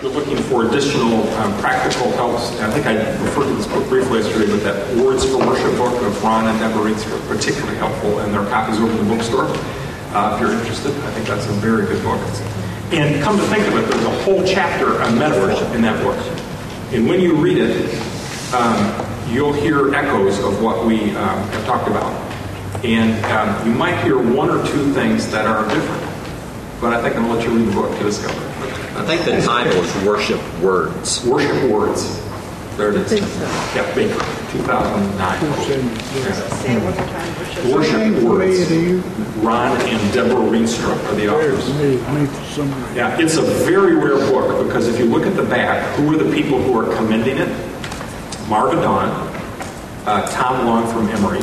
you're looking for additional practical helps, I think I referred to this book briefly yesterday, but that Words for Worship book of Ron and Deborah Reitz are particularly helpful, and there are copies over in the bookstore. If you're interested, I think that's a very good book. And come to think of it, there's a whole chapter on metaphor in that book. And when you read it, you'll hear echoes of what we have talked about. And you might hear one or two things that are different. But I think I'm going to let you read the book to discover it. I think the title is Worship Words. Worship Words. There it is. Yeah, Baker, 2009. Say it one more time. Worship Words. Ron and Deborah Rienstra are the authors. Yeah, it's a very rare book because if you look at the back, who are the people who are commending it? Marva Dawn, Tom Long from Emory,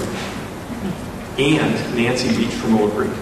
and Nancy Beach from Oak Creek.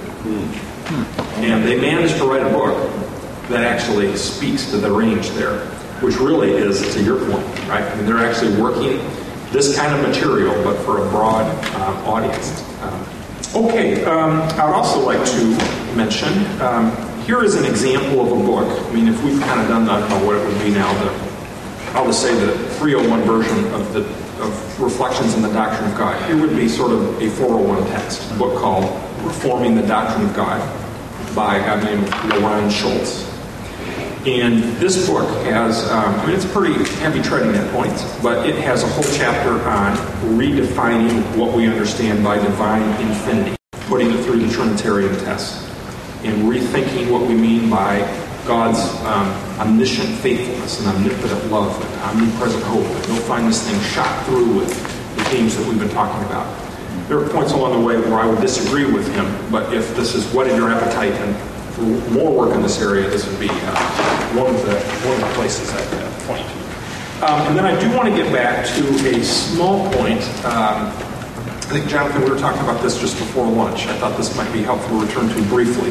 And they managed to write a book that actually speaks to the range there, which really is, to your point, right? I mean, they're actually working this kind of material, but for a broad audience. Okay, I would also like to mention, here is an example of a book. I mean, if we've kind of done, I don't know what it would be now, I'll just say the 301 version of Reflections on the Doctrine of God. Here would be sort of a 401 text, a book called Reforming the Doctrine of God by a guy named Loran Schultz. And this book has, it's pretty heavy treading at points, but it has a whole chapter on redefining what we understand by divine infinity, putting it through the Trinitarian test, and rethinking what we mean by God's omniscient faithfulness and omnipotent love and omnipresent hope. And you'll find this thing shot through with the themes that we've been talking about. There are points along the way where I would disagree with him, but if this is whetting your appetite and for more work in this area, this would be one of the places I'd point to. And then I do want to get back to a small point. I think, Jonathan, we were talking about this just before lunch. I thought this might be helpful to return to briefly.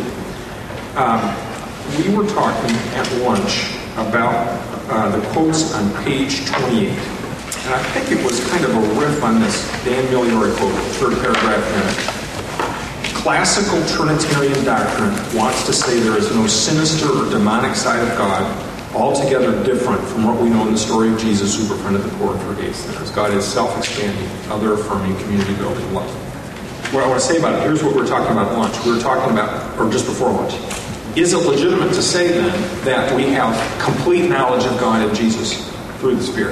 We were talking at lunch about the quotes on page 28. And I think it was kind of a riff on this Dan Migliore quote, third paragraph in it. Classical Trinitarian doctrine wants to say there is no sinister or demonic side of God altogether different from what we know in the story of Jesus who befriended the poor and forgave sinners. God is self-expanding, other-affirming, community-building love. What I want to say about it, here's what we were talking about at lunch. We were talking about, or just before lunch, is it legitimate to say then that we have complete knowledge of God and Jesus through the Spirit?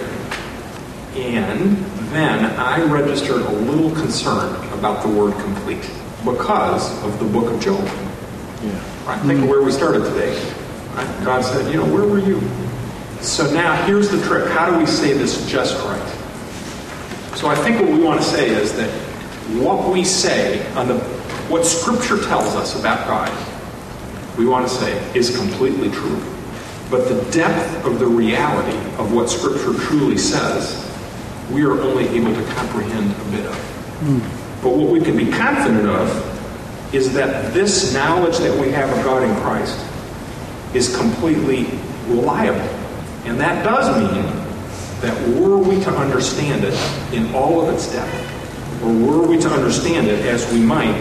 And then I registered a little concern about the word complete because of the book of Job. Right? Think of where we started today. Right? God said, where were you? So now here's the trick. How do we say this just right? So I think what we want to say is that what we say on what Scripture tells us about God, we want to say is completely true. But the depth of the reality of what Scripture truly says, we are only able to comprehend a bit of. But what we can be confident of is that this knowledge that we have of God in Christ is completely reliable. And that does mean that were we to understand it in all of its depth, or were we to understand it as we might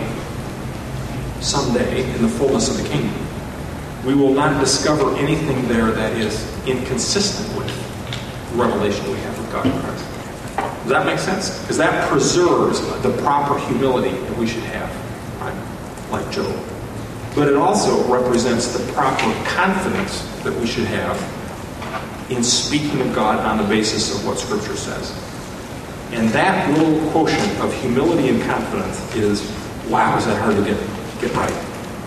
someday in the fullness of the kingdom, we will not discover anything there that is inconsistent with the revelation we have of God in Christ. Does that make sense? Because that preserves the proper humility that we should have, right? Like Job. But it also represents the proper confidence that we should have in speaking of God on the basis of what Scripture says. And that little quotient of humility and confidence is, wow, is that hard to get right.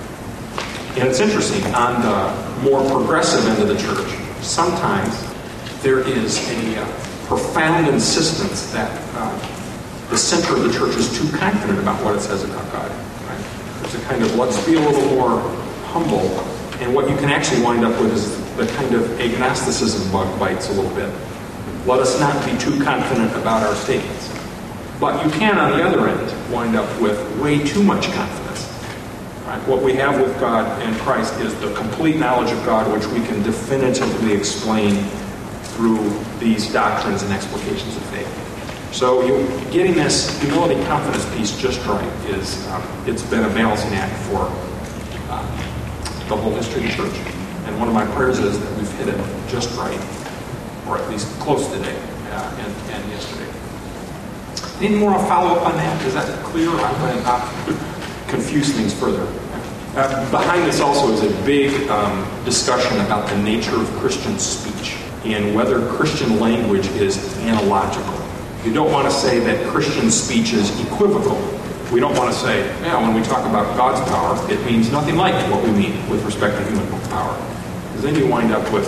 And it's interesting, on the more progressive end of the church, sometimes there is a profound insistence that the center of the church is too confident about what it says about God. Right? There's a kind of, let's be a little more humble. And what you can actually wind up with is the kind of agnosticism bug bites a little bit. Let us not be too confident about our statements. But you can, on the other end, wind up with way too much confidence. Right? What we have with God and Christ is the complete knowledge of God, which we can definitively explain through these doctrines and explications of faith. So getting this humility confidence piece just right is, it's been a balancing act for the whole history of the church. And one of my prayers is that we've hit it just right, or at least close today and yesterday. Any more follow-up on that? Is that clear? I'm going to not confuse things further. Behind this also is a big discussion about the nature of Christian speech and whether Christian language is analogical. You don't want to say that Christian speech is equivocal. We don't want to say, when we talk about God's power, it means nothing like what we mean with respect to human power. Because then you wind up with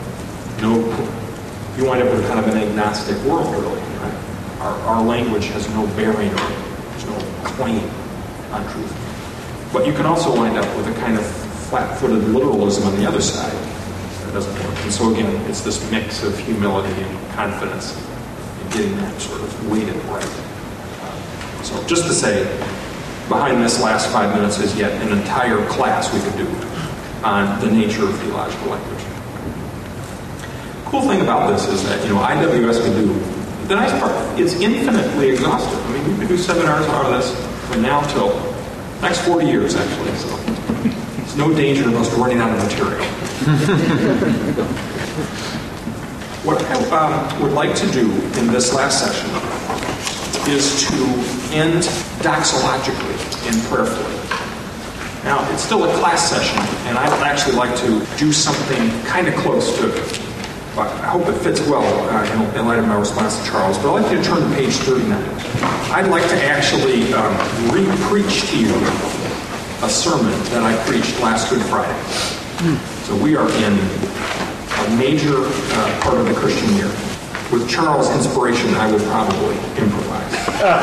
kind of an agnostic world, really. Right? Our language has no bearing or there's no claim on truth. But you can also wind up with a kind of flat-footed literalism on the other side. That doesn't work. And so again, it's this mix of humility and confidence and getting that sort of weighted right. So just to say, behind this last 5 minutes is yet an entire class we could do on the nature of theological language. Cool thing about this is that, IWS could do, the nice part, it's infinitely exhaustive. I mean, we could do seminars out of this from now till next 40 years, actually. So there's no danger of us running out of material. What I would like to do in this last session is to end doxologically and prayerfully. Now, it's still a class session, and I would actually like to do something kind of close to it. But I hope it fits well in light of my response to Charles. But I'd like you to turn to page 39. I'd like to actually re-preach to you a sermon that I preached last Good Friday. So we are in a major part of the Christian year. With Charles' inspiration, I will probably improvise.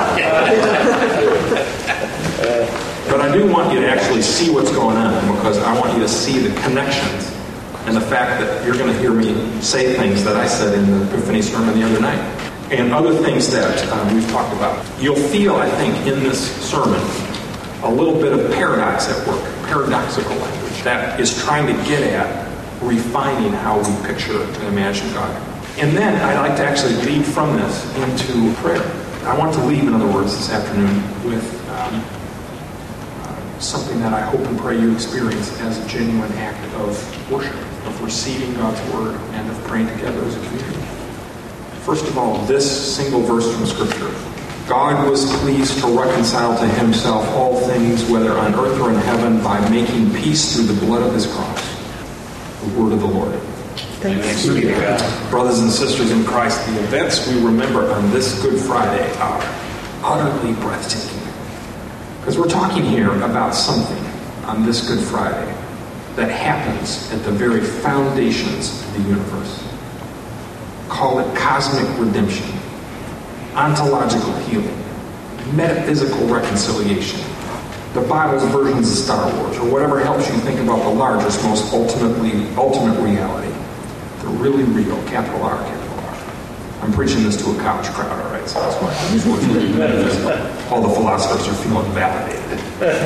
But I do want you to actually see what's going on, because I want you to see the connections and the fact that you're going to hear me say things that I said in the Epiphany sermon the other night, and other things that we've talked about. You'll feel, I think, in this sermon a little bit of paradox at work, paradoxical language that is trying to get at refining how we picture and imagine God. And then I'd like to actually lead from this into prayer. I want to leave, in other words, this afternoon with something that I hope and pray you experience as a genuine act of worship, of receiving God's Word, and of praying together as a community. First of all, this single verse from Scripture. God was pleased to reconcile to himself all things, whether on earth or in heaven, by making peace through the blood of his cross. The word of the Lord. Thanks be to God. Brothers and sisters in Christ, the events we remember on this Good Friday are utterly breathtaking. Because we're talking here about something on this Good Friday that happens at the very foundations of the universe. Call it cosmic redemption, ontological healing, metaphysical reconciliation, the Bible's versions of Star Wars, or whatever helps you think about the largest, most ultimate reality. The really real, capital R, capital R. I'm preaching this to a couch crowd, all right? So that's why I'm usually metaphysical. All the philosophers are feeling validated.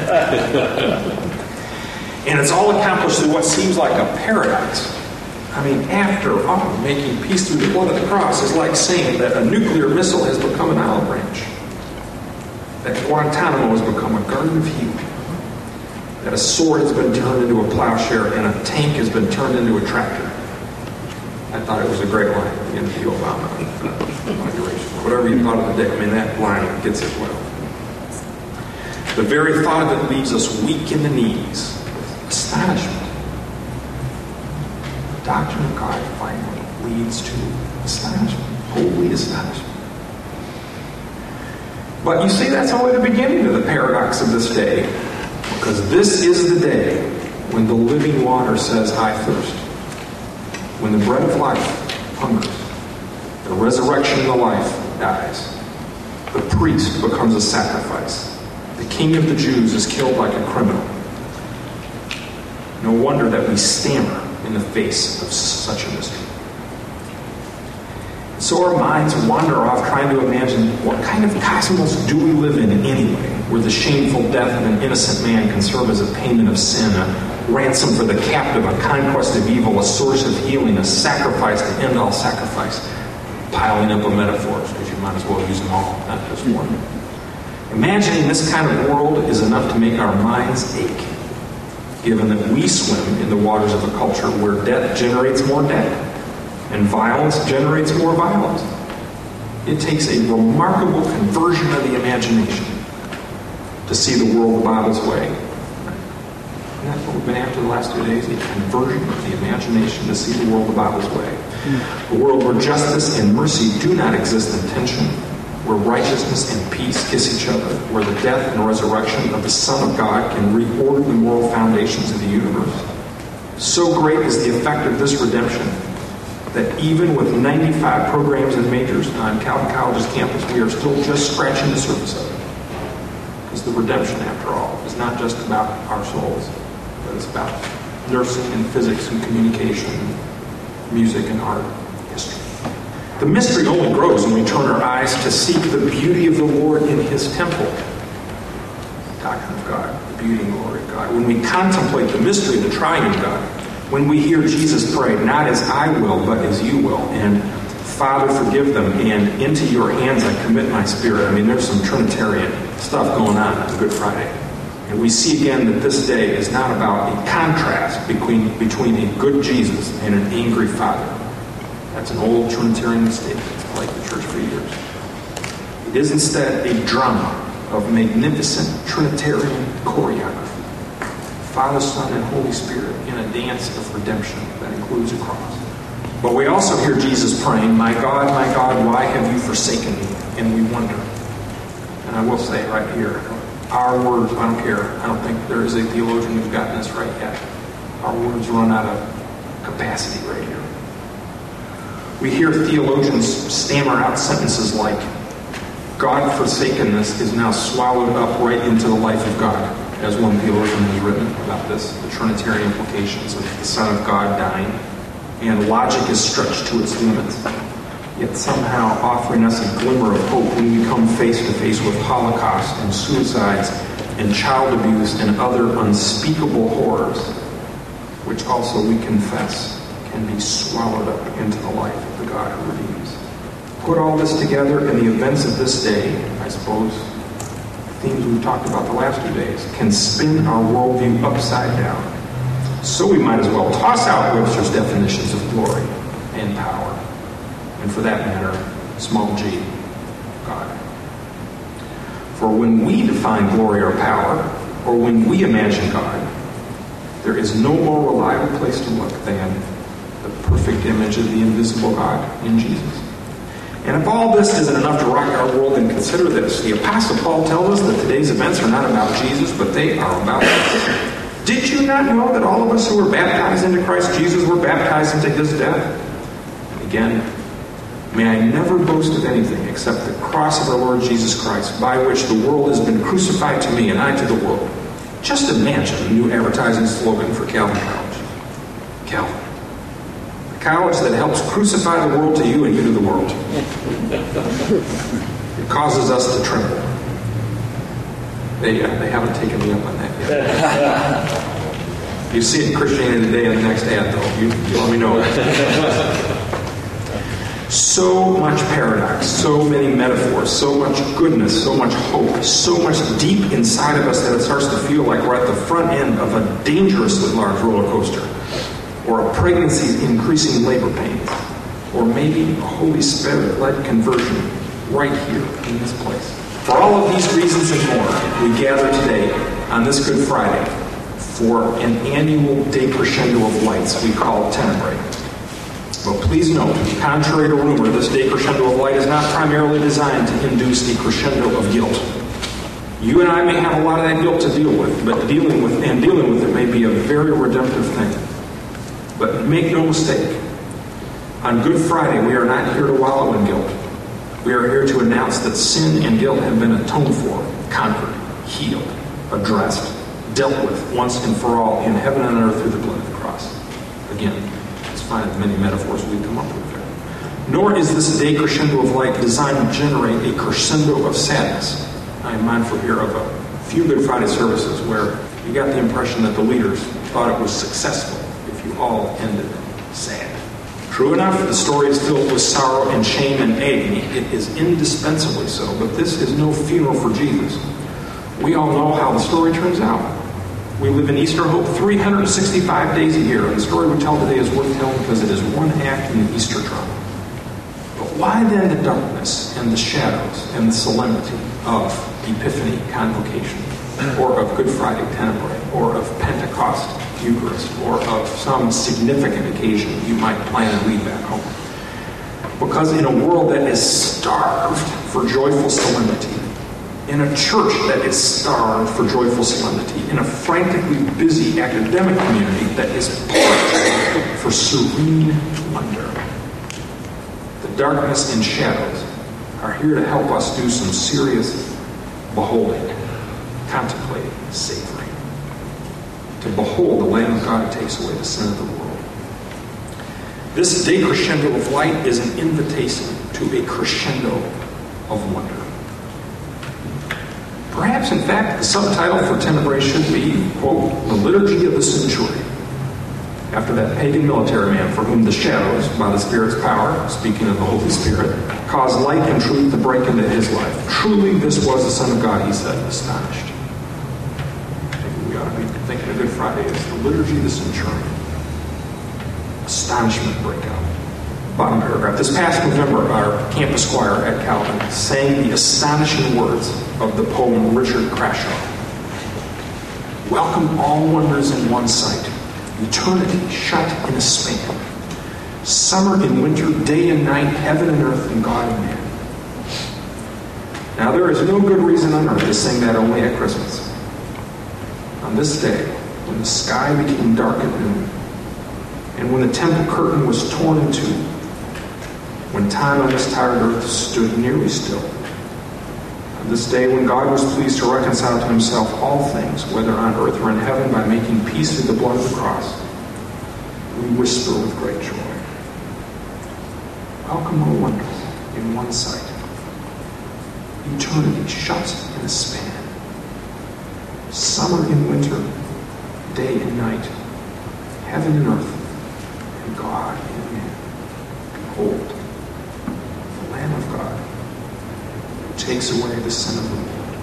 And it's all accomplished through what seems like a paradox. I mean, after all, making peace through the blood of the cross is like saying that a nuclear missile has become an olive branch, that Guantanamo has become a garden of healing, that a sword has been turned into a plowshare and a tank has been turned into a tractor. I thought it was a great line at the end of the Obama inauguration. Whatever you thought of the day, I mean, that line gets it well. The very thought of it leaves us weak in the knees with astonishment. The doctrine of God finally leads to astonishment, holy astonishment. But you see, that's only the beginning of the paradox of this day, because this is the day when the living water says, I thirst. When the bread of life hungers, the resurrection and the life dies. The priest becomes a sacrifice. The king of the Jews is killed like a criminal. No wonder that we stammer in the face of such a mystery. So our minds wander off trying to imagine what kind of cosmos do we live in anyway, where the shameful death of an innocent man can serve as a payment of sin, a ransom for the captive, a conquest of evil, a source of healing, a sacrifice to end all sacrifice. Piling up of metaphors, because you might as well use them all, not just one. Imagining this kind of world is enough to make our minds ache. given that we swim in the waters of a culture where death generates more death and violence generates more violence. It takes a remarkable conversion of the imagination to see the world the Bible's way. And that's what we've been after the last 2 days, a conversion of the imagination to see the world the Bible's way. A world where justice and mercy do not exist in tension, where righteousness and peace kiss each other, where the death and resurrection of the Son of God can reorder the moral foundations of the universe. So great is the effect of this redemption that even with 95 programs and majors on Calvin College's campus, we are still just scratching the surface of it. Because the redemption, after all, is not just about our souls, but it's about nursing and physics and communication, music and art, history. The mystery only grows when we turn our eyes to seek the beauty of the Lord in His temple. The doctrine of God, the beauty and glory of God. When we contemplate the mystery of the triune God, when we hear Jesus pray, not as I will, but as you will, and Father, forgive them, and into your hands I commit my spirit. I mean, there's some Trinitarian stuff going on Good Friday. And we see again that this day is not about a contrast between a good Jesus and an angry Father. That's an old Trinitarian mistake that's plagued the church for years. It is instead a drama of magnificent Trinitarian choreography. Father, Son, and Holy Spirit in a dance of redemption that includes a cross. But we also hear Jesus praying, my God, why have you forsaken me? And we wonder. And I will say right here, our words, I don't care. I don't think there is a theologian who's gotten this right yet. Our words run out of capacity right here. We hear theologians stammer out sentences like, God forsakenness is now swallowed up right into the life of God, as one theologian has written about this, the Trinitarian implications of the Son of God dying, and logic is stretched to its limits, yet somehow offering us a glimmer of hope when we come face to face with Holocaust and suicides and child abuse and other unspeakable horrors, which also we confess can be swallowed up into the life of the God who redeems. Put all this together and the events of this day, I suppose, themes we've talked about the last 2 days, can spin our worldview upside down. So we might as well toss out Webster's definitions of glory and power, and for that matter, small g, God. For when we define glory or power, or when we imagine God, there is no more reliable place to look than the perfect image of the invisible God in Jesus. And if all this isn't enough to rock our world, then consider this. The Apostle Paul tells us that today's events are not about Jesus, but they are about us. Did you not know that all of us who were baptized into Christ Jesus were baptized into His death? And again, may I never boast of anything except the cross of our Lord Jesus Christ, by which the world has been crucified to me and I to the world. Just imagine a new advertising slogan for Calvin College. Calvin. College that helps crucify the world to you and you to the world. It causes us to tremble. They haven't taken me up on that yet. You see it in Christianity Today in the next ad, though. You let me know. So much paradox, so many metaphors, so much goodness, so much hope, so much deep inside of us that it starts to feel like we're at the front end of a dangerously large roller coaster. Or a pregnancy's increasing labor pains, or maybe a Holy Spirit-led conversion right here in this place. For all of these reasons and more, we gather today on this Good Friday for an annual decrescendo of lights we call Tenebrae. But please note, contrary to rumor, this decrescendo of light is not primarily designed to induce a crescendo of guilt. You and I may have a lot of that guilt to deal with, but dealing with it may be a very redemptive thing. But make no mistake, on Good Friday, we are not here to wallow in guilt. We are here to announce that sin and guilt have been atoned for, conquered, healed, addressed, dealt with once and for all in heaven and earth through the blood of the cross. Again, it's fine as many metaphors we come up with there. Nor is this decrescendo of light designed to generate a crescendo of sadness. I am mindful here of a few Good Friday services where you got the impression that the leaders thought it was successful if you all ended sad. True enough, the story is filled with sorrow and shame and agony. It is indispensably so, but this is no funeral for Jesus. We all know how the story turns out. We live in Easter hope 365 days a year, and the story we tell today is worth telling because it is one act in the Easter drama. But why then the darkness and the shadows and the solemnity of Epiphany Convocation, or of Good Friday Tenebrae, or of Pentecost Eucharist, or of some significant occasion you might plan to leave back home? Because in a world that is starved for joyful solemnity, in a church that is starved for joyful solemnity, in a frantically busy academic community that is parched for serene wonder, the darkness and shadows are here to help us do some serious beholding, contemplating, savoring. To behold the Lamb of God who takes away the sin of the world. This decrescendo of light is an invitation to a crescendo of wonder. Perhaps, in fact, the subtitle for Tenebrae should be, quote, the liturgy of the centurion, after that pagan military man for whom the shadows, by the Spirit's power, speaking of the Holy Spirit, caused light and truth to break into his life. Truly, this was the Son of God, he said, astonished. Maybe we ought to be thinking of Good Friday as the liturgy of the centurion. Astonishment break out. Bottom paragraph. This past November, our campus choir at Calvin sang the astonishing words of the poem Richard Crashaw. Welcome all wonders in one sight, eternity shut in a span. Summer and winter, day and night, heaven and earth, and God and man. Now there is no good reason on earth to sing that only at Christmas. On this day, when the sky became dark at noon, and when the temple curtain was torn in two, when time on this tired earth stood nearly still, on this day when God was pleased to reconcile to himself all things, whether on earth or in heaven, by making peace through the blood of the cross, we whisper with great joy, welcome, O wonders, in one sight. Eternity shut in a span. Summer and winter, day and night, heaven and earth, and God and man. Behold, the Lamb of God, who takes away the sin of the world.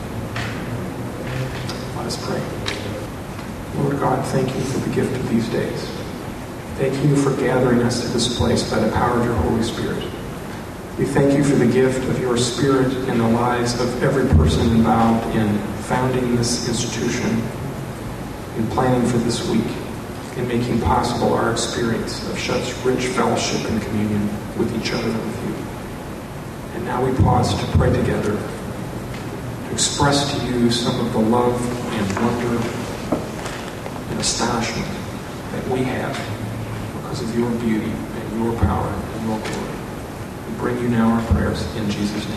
Let us pray. Lord God, thank you for the gift of these days. Thank you for gathering us to this place by the power of your Holy Spirit. We thank you for the gift of your Spirit in the lives of every person involved in founding this institution, in planning for this week, in making possible our experience of such rich fellowship and communion with each other and with you. And now we pause to pray together, to express to you some of the love and wonder and astonishment that we have because of your beauty and your power and your glory. We bring you now our prayers in Jesus' name.